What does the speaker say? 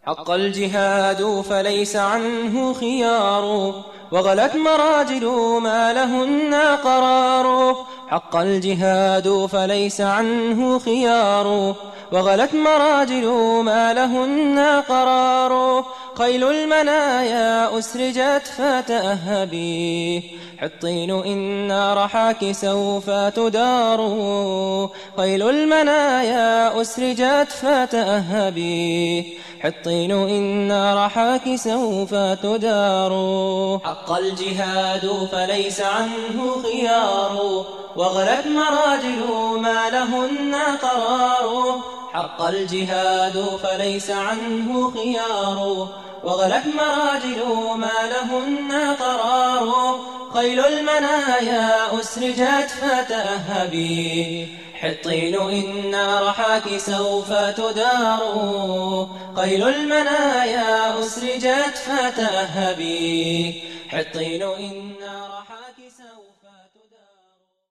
حق الجهاد فليس عنه خيار، وغلت مراجل ما لهن قرار. حق الجهاد فليس عنه خيار، وغلت مراجل ما لهن قرار. خيل المنايا أسرجت فتأهبي، حطين إن رحاك سوف تدار. خيل المنايا أسرجت فتأهبي، حطين إن رحاك سوف تدار. حق الجهاد فليس عنه خيار، وغلت مراجل ما لهن قرار. حق الجهاد فليس عنه خيار، وغلت مراجل ما لهن قرار. خيل المنايا أسرجت فتأهبي، حطين إن رحاك سوف تدار. خيل المنايا أسرجت فتأهبي، حطين إن رحاك